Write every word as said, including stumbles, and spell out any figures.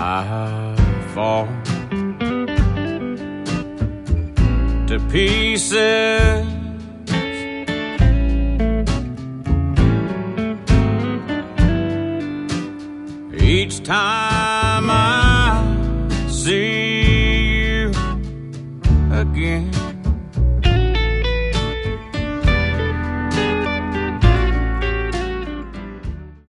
I fall to pieces. Each time I see you again,